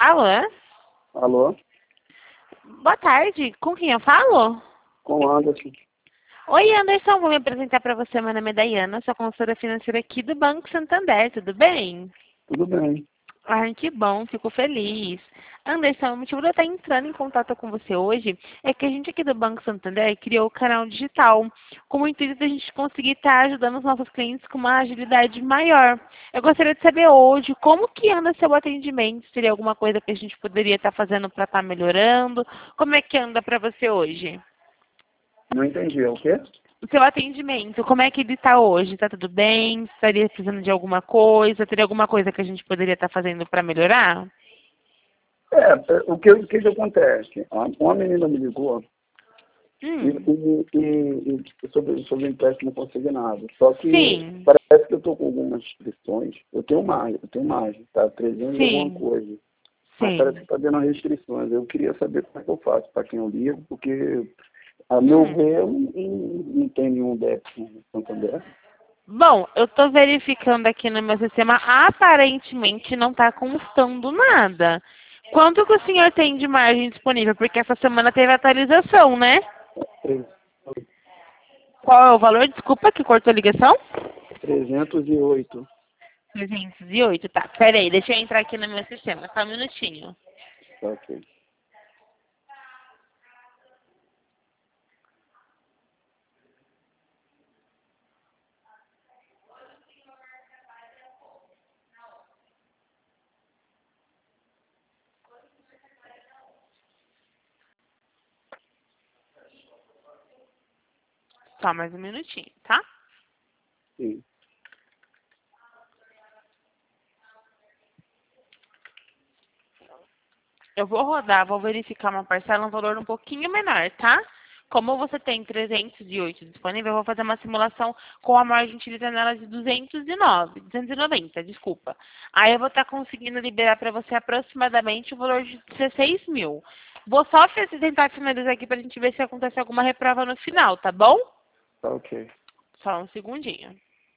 Alô? Alô? Boa tarde. Com quem eu falo? Com o Anderson. Oi, Anderson. Vou me apresentar para você. Meu nome é Dayana. Sou consultora financeira aqui do Banco Santander. Tudo bem? Tudo bem. Ai, que bom. Fico feliz. Anderson, o motivo de eu estar entrando em contato com você hoje é que a gente aqui do Banco Santander criou o canal digital com o intuito de a gente conseguir estar ajudando os nossos clientes com uma agilidade maior. Eu gostaria de saber hoje como que anda seu atendimento, se teria alguma coisa que a gente poderia estar fazendo para estar melhorando. Como é que anda para você hoje? Não entendi. É o quê? O seu atendimento, como é que ele está hoje? Está tudo bem? Estaria precisando de alguma coisa? Teria alguma coisa que a gente poderia estar fazendo para melhorar? O que acontece? Uma menina me ligou Hum, sobre o empréstimo não consegui nada. Só que sim, parece que eu estou com algumas restrições. Eu tenho margem, tá? 300 e alguma sim, coisa. Mas parece que sim. está dando restrições. Eu queria saber como é que eu faço para quem eu ligo, porque, a meu Hum. ver, eu não tem nenhum débito no Santander. Bom, eu estou verificando aqui no meu sistema, aparentemente não está constando nada. Quanto que o senhor tem de margem disponível? Porque essa semana teve atualização, né? Qual é o valor? Desculpa que cortou a ligação. 308. 308, tá. Pera aí, deixa eu entrar aqui no meu sistema, só um minutinho. Ok. Só mais um minutinho, tá? Sim. Eu vou rodar, vou verificar uma parcela, um valor um pouquinho menor, tá? Como você tem 308 disponível, eu vou fazer uma simulação com a margem utilizada nela de 290, desculpa. Aí eu vou estar conseguindo liberar para você aproximadamente o valor de 16 mil. Vou só tentar finalizar aqui para a gente ver se acontece alguma reprova no final, tá bom? Tá ok. Só um segundinho.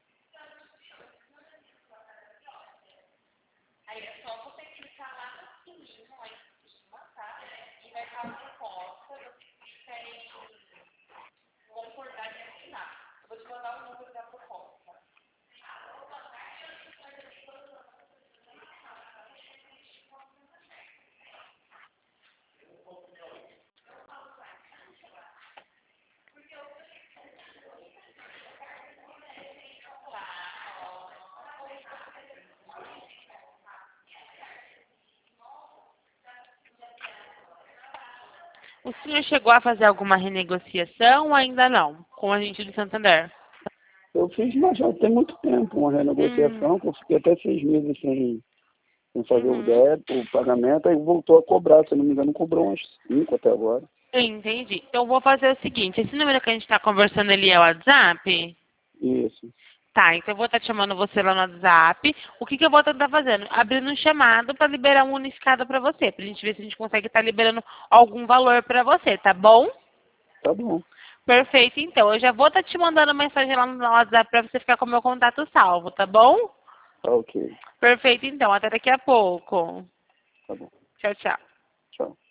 O senhor chegou a fazer alguma renegociação ou ainda não? Com a gente do Santander? Eu fiz, mas já tem muito tempo, uma Hum, renegociação, que eu fiquei até 6 meses sem fazer o uhum. débito, o pagamento, aí voltou a cobrar, se eu não me engano, cobrou uns 5 até agora. Entendi. Então, eu vou fazer o seguinte. Esse número que a gente está conversando ali é o WhatsApp? Isso. Tá, então eu vou estar chamando você lá no WhatsApp. O que que eu vou estar fazendo? Abrindo um chamado para liberar um unificado para você. Pra gente ver se a gente consegue estar liberando algum valor para você, tá bom? Tá bom. Perfeito, então. Eu já vou estar te mandando mensagem lá no WhatsApp para você ficar com o meu contato salvo, tá bom? Tá ok. Perfeito, então. Até daqui a pouco. Tá bom. Tchau, tchau. Tchau.